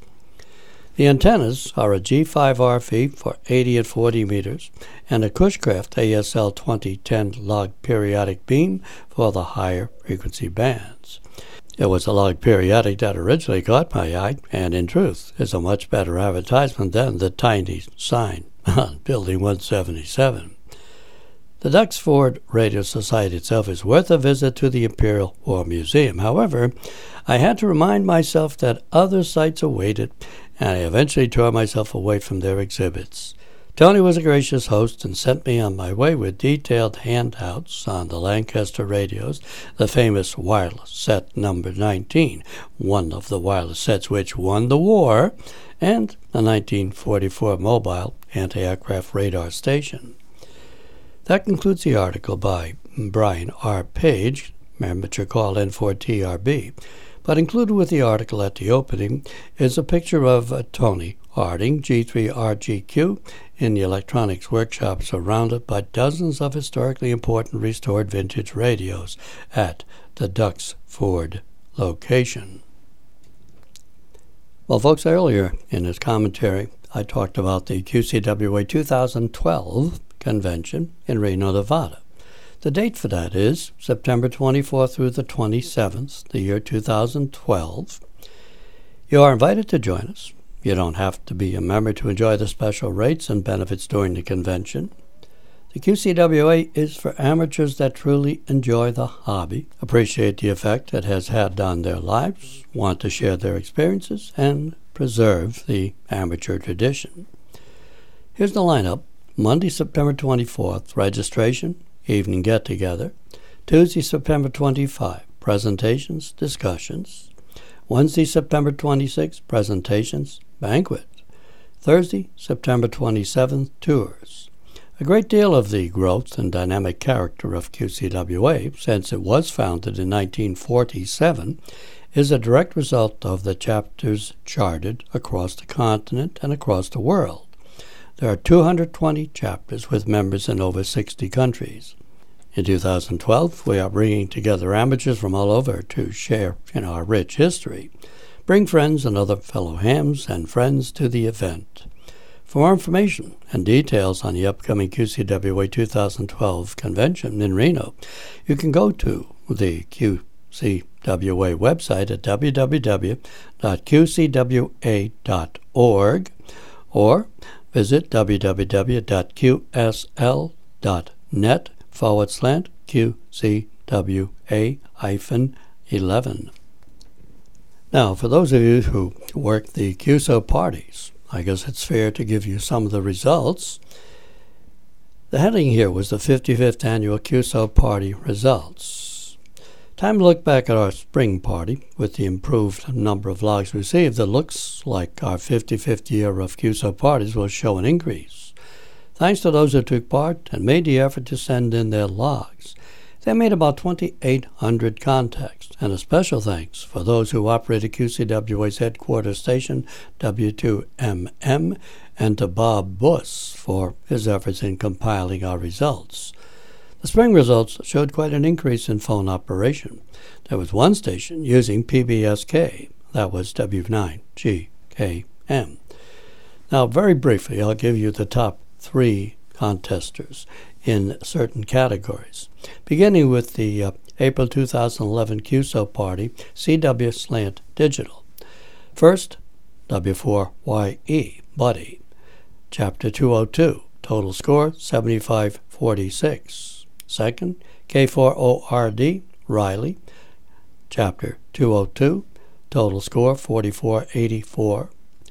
Speaker 1: The antennas are a G five R F for eighty and forty meters and a Cushcraft A S L twenty ten log periodic beam for the higher frequency bands. It was a log periodic that originally caught my eye, and in truth is a much better advertisement than the tiny sign on Building one seventy-seven. The Duxford Radio Society itself is worth a visit to the Imperial War Museum. However, I had to remind myself that other sites awaited, and I eventually tore myself away from their exhibits. Tony was a gracious host and sent me on my way with detailed handouts on the Lancaster radios, the famous wireless set number nineteen, one of the wireless sets which won the war, and the nineteen forty-four mobile anti-aircraft radar station. That concludes the article by Brian R. Page, amateur call N four T R B. But included with the article at the opening is a picture of uh, Tony Harding G three R G Q in the electronics workshop, surrounded by dozens of historically important restored vintage radios at the Ducks Ford location. Well, folks, earlier in this commentary, I talked about the Q C W A two thousand twelve convention in Reno, Nevada. The date for that is September twenty-fourth through the twenty-seventh, the year two thousand twelve. You are invited to join us. You don't have to be a member to enjoy the special rates and benefits during the convention. The Q C W A is for amateurs that truly enjoy the hobby, appreciate the effect it has had on their lives, want to share their experiences, and preserve the amateur tradition. Here's the lineup. Monday, September twenty-fourth, registration, evening get-together. Tuesday, September twenty-fifth, presentations, discussions. Wednesday, September twenty-sixth, presentations, banquet. Thursday, September twenty-seventh, tours. A great deal of the growth and dynamic character of Q C W A, since it was founded in nineteen forty-seven, is a direct result of the chapters charted across the continent and across the world. There are two hundred twenty chapters with members in over sixty countries. In two thousand twelve, we are bringing together amateurs from all over to share in our rich history. Bring friends and other fellow hams and friends to the event. For more information and details on the upcoming Q C W A two thousand twelve convention in Reno, you can go to the Q C W A website at w w w dot q c w a dot org or visit w w w dot q s l dot net forward slash Q C W A hyphen eleven. Now, for those of you who work the Q S O parties, I guess it's fair to give you some of the results. The heading here was the fifty-fifth Annual Q S O Party results. Time to look back at our spring party. With the improved number of logs received, it looks like our fifty-fifth year of Q S O parties will show an increase. Thanks to those who took part and made the effort to send in their logs. They made about twenty-eight hundred contacts, and a special thanks for those who operated Q C W A's headquarters station, W two M M, and to Bob Buss for his efforts in compiling our results. The spring results showed quite an increase in phone operation. There was one station using P B S K, that was W nine G K M. Now, very briefly, I'll give you the top three contesters in certain categories, beginning with the uh, April two thousand eleven Q S O party, C W Slant Digital. First, W four Y E, Buddy, Chapter two oh two, total score seventy-five forty-six. Second, K four O R D, Riley, Chapter two oh two, total score forty-four eighty-four.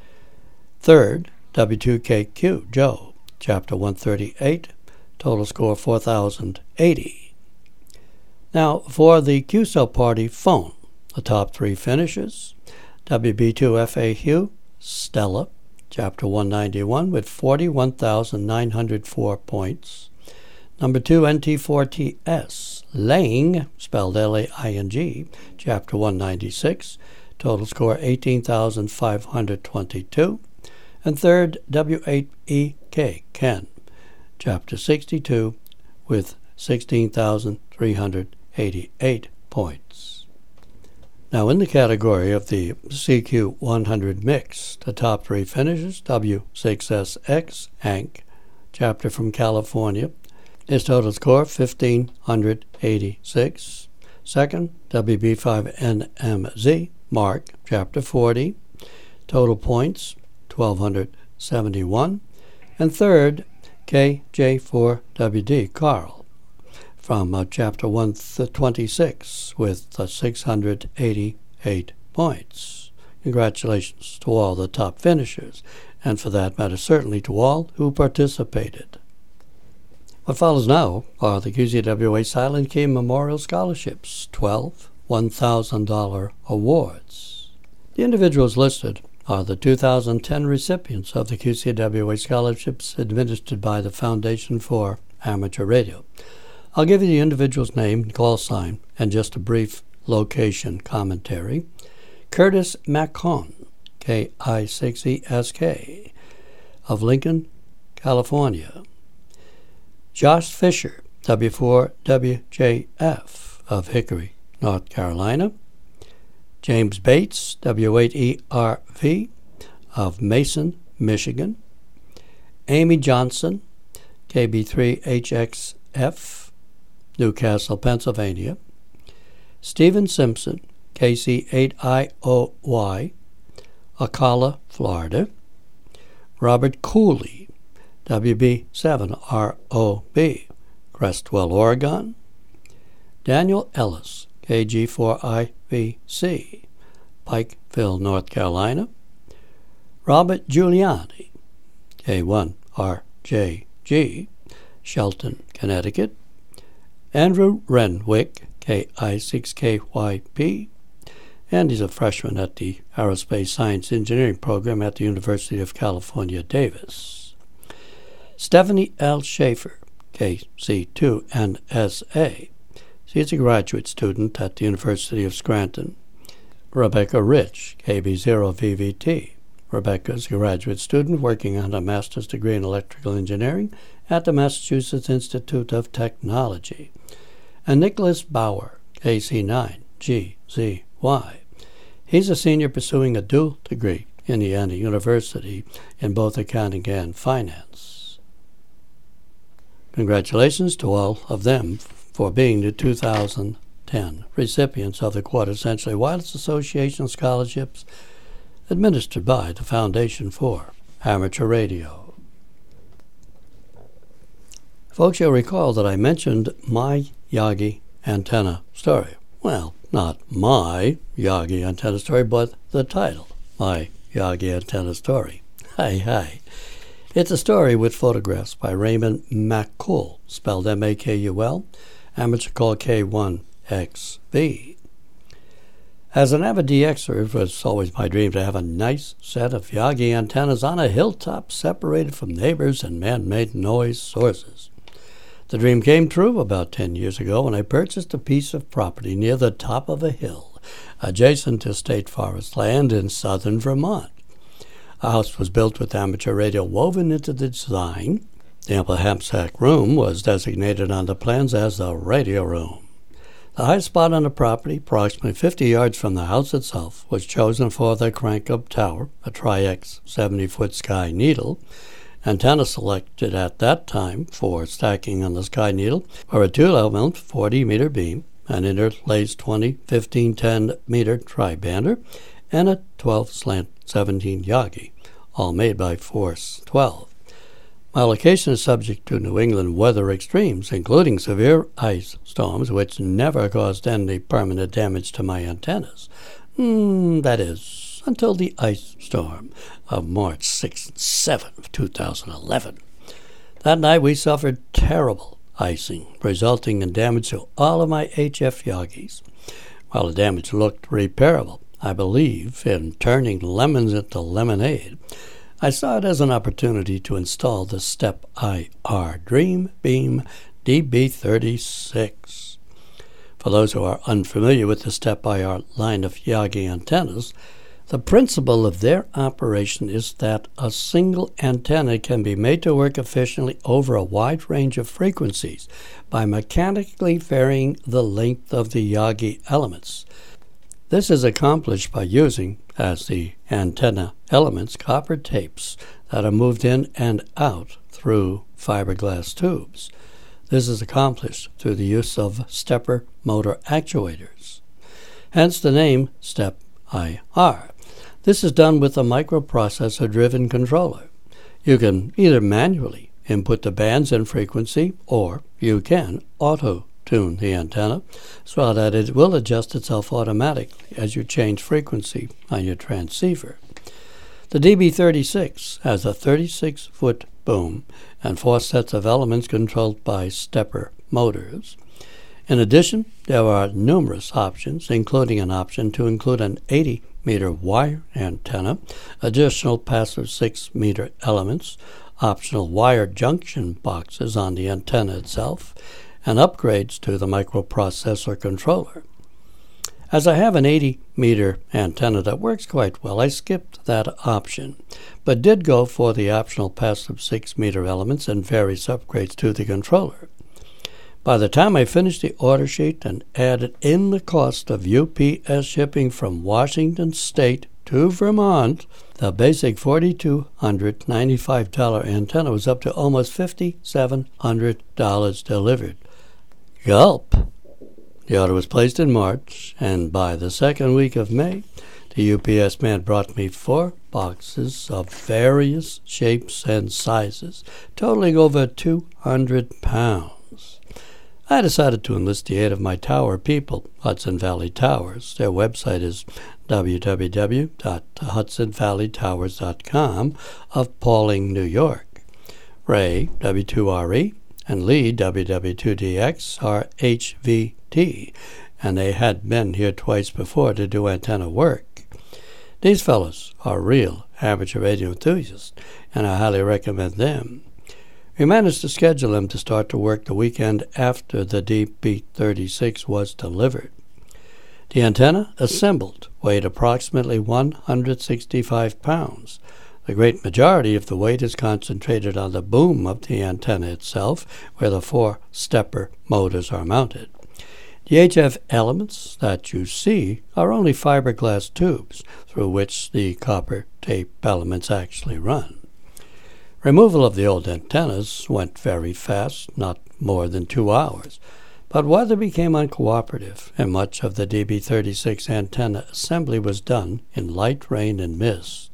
Speaker 1: Third, W two K Q, Joe, Chapter one thirty-eight, total score four thousand eighty. Now, for the Q S O party phone, the top three finishers: W B two F A Hugh, Stella, Chapter one ninety-one, with forty-one thousand nine hundred four points. Number two, N T four T S, Lang, spelled L A I N G, Chapter one ninety-six, total score eighteen thousand five hundred twenty-two. And third, W eight E K, Ken, Chapter sixty-two, with sixteen thousand three hundred eighty-eight points. Now, in the category of the C Q one hundred mix, the top three finishers: W six S X, Hank, Chapter from California, his total score fifteen eighty-six. Second, W B five N M Z, Mark, Chapter forty, total points twelve seventy-one. And third, K J four W D, Carl, from uh, Chapter one twenty-six, with uh, six hundred eighty-eight points. Congratulations to all the top finishers, and for that matter, certainly to all who participated. What follows now are the Q C W A Silent Key Memorial Scholarships, twelve one thousand dollars awards. The individuals listed are the two thousand ten recipients of the Q C W A scholarships administered by the Foundation for Amateur Radio. I'll give you the individual's name and call sign and just a brief location commentary. Curtis Macon, K I six E S K of Lincoln, California. Josh Fisher, W four W J F of Hickory, North Carolina. James Bates, W eight E R V of Mason, Michigan. Amy Johnson, K B three H X F, Newcastle, Pennsylvania. Stephen Simpson, K C eight I O Y, Ocala, Florida. Robert Cooley, W B seven R O B, Crestwell, Oregon. Daniel Ellis, K G four I V C, Pikeville, North Carolina. Robert Giuliani, K one R J G, Shelton, Connecticut. Andrew Renwick, K I six K Y P, and he's a freshman at the Aerospace Science Engineering program at the University of California, Davis. Stephanie L. Schaefer, K C two N S A. She's a graduate student at the University of Scranton. Rebecca Rich, K B zero V V T. Rebecca is a graduate student working on a master's degree in electrical engineering at the Massachusetts Institute of Technology. And Nicholas Bauer, K C nine G Z Y. He's a senior pursuing a dual degree in Indiana University in both accounting and finance. Congratulations to all of them for being the two thousand ten recipients of the Quarter Century Wireless Association scholarships administered by the Foundation for Amateur Radio. Folks, you'll recall that I mentioned my Yagi antenna story. Well, not my Yagi antenna story, but the title, My Yagi Antenna Story. Hi, hi. It's a story with photographs by Raymond McCool, spelled M A K U L, amateur call K one X B. As an avid D Xer, it was always my dream to have a nice set of Yagi antennas on a hilltop separated from neighbors and man-made noise sources. The dream came true about ten years ago when I purchased a piece of property near the top of a hill adjacent to state forest land in southern Vermont. A house was built with amateur radio woven into the design. The ample hampsack room was designated on the plans as the radio room. The high spot on the property, approximately fifty yards from the house itself, was chosen for the crank-up tower, a Tri-X seventy-foot Sky Needle. Antenna selected at that time for stacking on the Sky Needle were a two-element forty-meter beam, an interlaced twenty fifteen ten meter tri-bander, and a twelve slant seventeen Yagi, all made by Force twelve. My location is subject to New England weather extremes, including severe ice storms, which never caused any permanent damage to my antennas. Mm, that is, until the ice storm of March sixth and seventh of two thousand eleven. That night we suffered terrible icing, resulting in damage to all of my H F Yagis. While the damage looked repairable, I believe in turning lemons into lemonade. I saw it as an opportunity to install the Step I R Dream Beam D B thirty-six. For those who are unfamiliar with the Step I R line of Yagi antennas, the principle of their operation is that a single antenna can be made to work efficiently over a wide range of frequencies by mechanically varying the length of the Yagi elements. This is accomplished by using, as the antenna elements, copper tapes that are moved in and out through fiberglass tubes. This is accomplished through the use of stepper motor actuators. Hence the name Step I R. This is done with a microprocessor-driven controller. You can either manually input the bands and frequency, or you can auto-tune the antenna so that it will adjust itself automatically as you change frequency on your transceiver. The D B thirty-six has a thirty-six foot boom and four sets of elements controlled by stepper motors. In addition, there are numerous options, including an option to include an eighty meter wire antenna, additional passive six meter elements, optional wire junction boxes on the antenna itself, and upgrades to the microprocessor controller. As I have an eighty meter antenna that works quite well, I skipped that option, but did go for the optional passive six meter elements and various upgrades to the controller. By the time I finished the order sheet and added in the cost of U P S shipping from Washington State to Vermont, the basic four thousand two hundred ninety-five dollars antenna was up to almost five thousand seven hundred dollars delivered. Gulp! The order was placed in March, and by the second week of May, the U P S man brought me four boxes of various shapes and sizes, totaling over two hundred pounds. I decided to enlist the aid of my tower people, Hudson Valley Towers. Their website is w w w dot hudson valley towers dot com of Pawling, New York. Ray, W two R E, and Lee, W W two D X, are H V T, and they had been here twice before to do antenna work. These fellows are real amateur radio enthusiasts, and I highly recommend them. We managed to schedule them to start to work the weekend after the D B thirty-six was delivered. The antenna, assembled, weighed approximately one hundred sixty-five pounds. The great majority of the weight is concentrated on the boom of the antenna itself, where the four stepper motors are mounted. The H F elements that you see are only fiberglass tubes through which the copper tape elements actually run. Removal of the old antennas went very fast, not more than two hours, but weather became uncooperative, and much of the D B thirty-six antenna assembly was done in light rain and mist.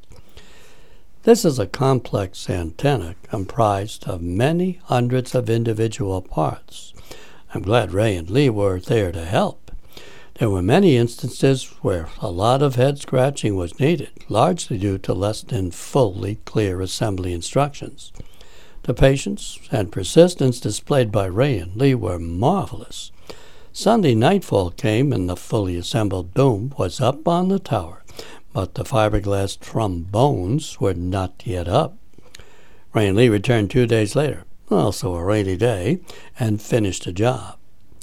Speaker 1: This is a complex antenna comprised of many hundreds of individual parts. I'm glad Ray and Lee were there to help. There were many instances where a lot of head scratching was needed, largely due to less than fully clear assembly instructions. The patience and persistence displayed by Ray and Lee were marvelous. Sunday nightfall came and the fully assembled boom was up on the tower, but the fiberglass trombones were not yet up. Ray and Lee returned two days later, also a rainy day, and finished the job.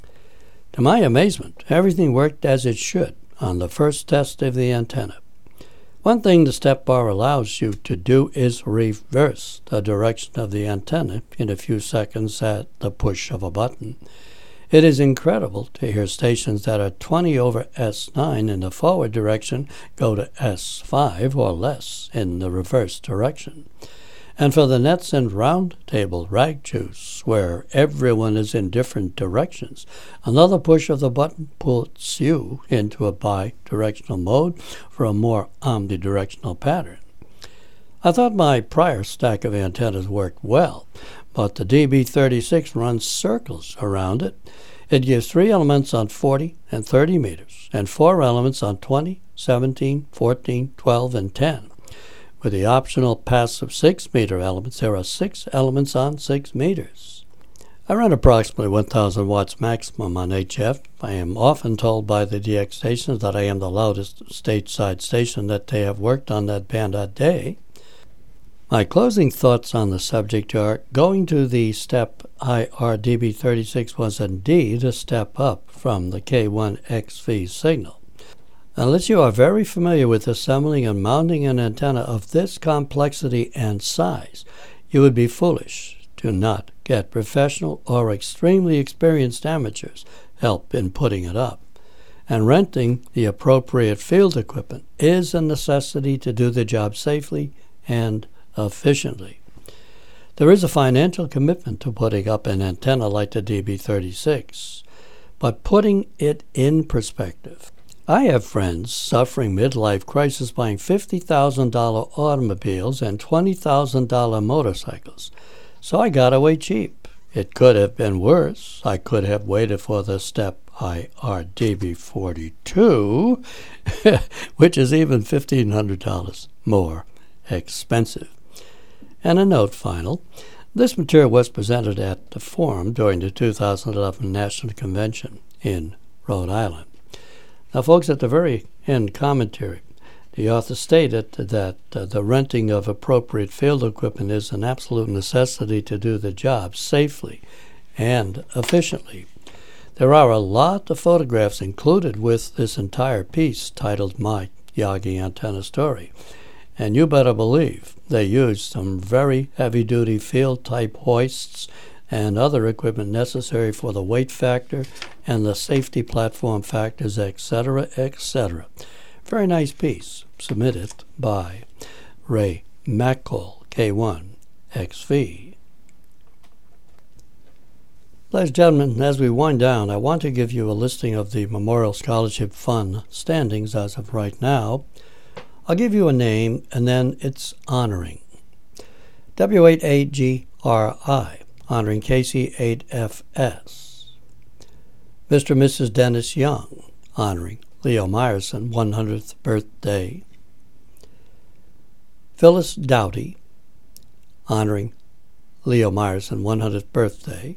Speaker 1: To my amazement, everything worked as it should on the first test of the antenna. One thing the step bar allows you to do is reverse the direction of the antenna in a few seconds at the push of a button. It is incredible to hear stations that are twenty over S nine in the forward direction go to S five or less in the reverse direction. And for the nets and round table rag juice, where everyone is in different directions, another push of the button puts you into a bi-directional mode for a more omnidirectional pattern. I thought my prior stack of antennas worked well, but the D B thirty-six runs circles around it. It gives three elements on forty and thirty meters, and four elements on twenty, seventeen, fourteen, twelve, and ten. With the optional passive six meter elements, there are six elements on six meters. I run approximately one thousand watts maximum on H F. I am often told by the D X stations that I am the loudest stateside station that they have worked on that band that day. My closing thoughts on the subject are, going to the step I R D B thirty-six was indeed a step up from the K one X V signal. Unless you are very familiar with assembling and mounting an antenna of this complexity and size, you would be foolish to not get professional or extremely experienced amateurs help in putting it up. And renting the appropriate field equipment is a necessity to do the job safely and efficiently. There is a financial commitment to putting up an antenna like the D B thirty-six, but putting it in perspective, I have friends suffering midlife crisis buying fifty thousand dollars automobiles and twenty thousand dollars motorcycles, so I got away cheap. It could have been worse. I could have waited for the step I R D B forty-two, which is even fifteen hundred dollars more expensive. And a note final, this material was presented at the Forum during the two thousand eleven National Convention in Rhode Island. Now, folks, at the very end commentary, the author stated that uh, the renting of appropriate field equipment is an absolute necessity to do the job safely and efficiently. There are a lot of photographs included with this entire piece titled My Yagi Antenna Story, and you better believe they used some very heavy-duty field-type hoists and other equipment necessary for the weight factor and the safety platform factors, et cetera, et cetera. Very nice piece, submitted by Ray McCall, K one X V. Ladies and gentlemen, as we wind down, I want to give you a listing of the Memorial Scholarship Fund standings as of right now. I'll give you a name and then its honoring. W eight A G R I, honoring K C eight F S. Mister and Missus Dennis Young, honoring Leo Meyerson, one hundredth birthday. Phyllis Dowdy, honoring Leo Meyerson, one hundredth birthday.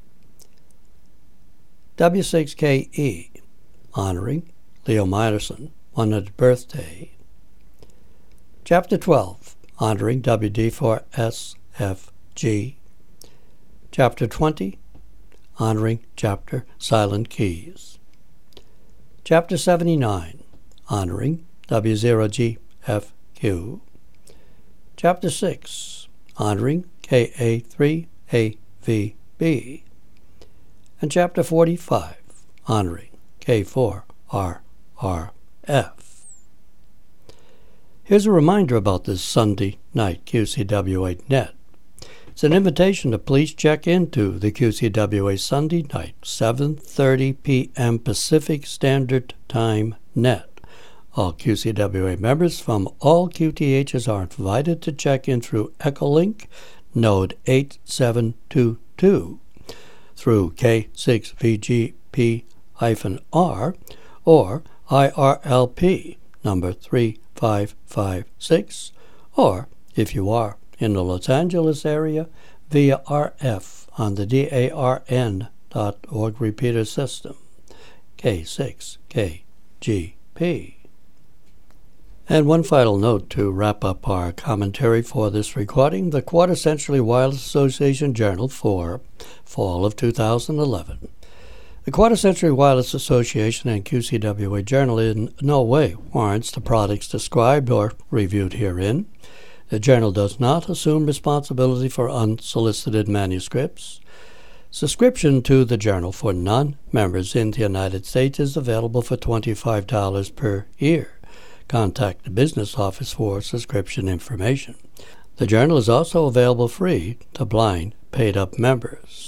Speaker 1: W six K E, honoring Leo Meyerson, one hundredth birthday. Chapter twelve, honoring W D four S F G. Chapter twenty, honoring Chapter Silent Keys. Chapter seventy-nine, honoring W zero G F Q. Chapter six, honoring K A three A V B. And Chapter forty-five, honoring K four R R F. Here's a reminder about this Sunday night Q C W A net. It's an invitation to please check into the Q C W A Sunday night, seven thirty p.m. Pacific Standard Time net. All Q C W A members from all Q T Hs are invited to check in through Echolink node eight seven two two, through K six V G P R or I R L P number three five five six, or if you are in the Los Angeles area, via R F on the D A R N dot org repeater system, K six K G P. And one final note to wrap up our commentary for this recording: the Quarter Century Wireless Association Journal for fall of two thousand eleven. The Quarter Century Wireless Association and Q C W A Journal in no way warrants the products described or reviewed herein. The journal does not assume responsibility for unsolicited manuscripts. Subscription to the journal for non-members in the United States is available for twenty-five dollars per year. Contact the business office for subscription information. The journal is also available free to blind, paid-up members.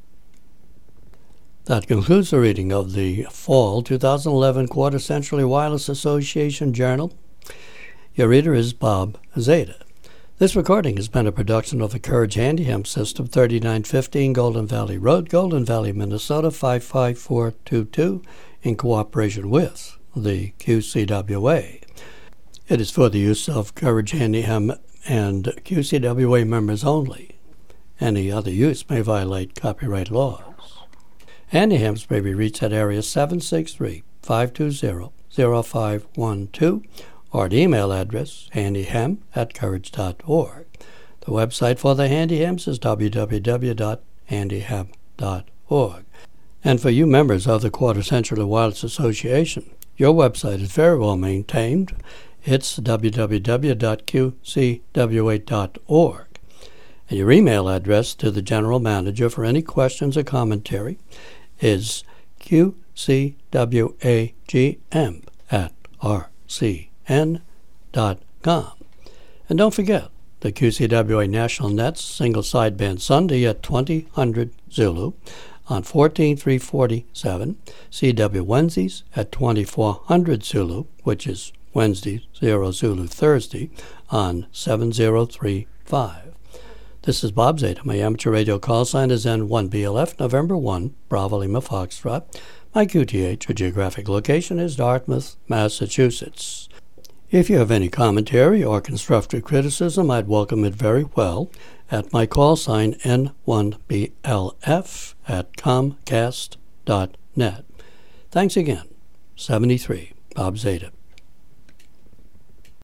Speaker 1: That concludes the reading of the Fall two thousand eleven Quarter Century Wireless Association Journal. Your reader is Bob Zeta. This recording has been a production of the Courage Handy Hemp System, thirty-nine fifteen Golden Valley Road, Golden Valley, Minnesota, five five four two two, in cooperation with the Q C W A. It is for the use of Courage Handy Hemp and Q C W A members only. Any other use may violate copyright laws. Handy Hems may be reached at area seven six three, five two zero, zero five one two or at email address handyhem at courage dot org. The website for the Handy Hems is w w w dot handyhem dot org. And for you members of the Quarter Century Wireless Association, your website is very well maintained. It's w w w dot q c w a dot org. And your email address to the General Manager for any questions or commentary is q c w a g m at r c n dot com. And don't forget the Q C W A National Nets single sideband Sunday at twenty hundred Zulu on fourteen three forty-seven, C W Wednesdays at twenty-four hundred Zulu, which is Wednesday zero Zulu Thursday, on seven zero three five. This is Bob Zeta. My amateur radio call sign is N one B L F, November first, Bravo Lima Foxtrot. My Q T H, or geographic location, is Dartmouth, Massachusetts. If you have any commentary or constructive criticism, I'd welcome it very well at my call sign N one B L F at comcast dot net. Thanks again. seventy-three, Bob Zeta.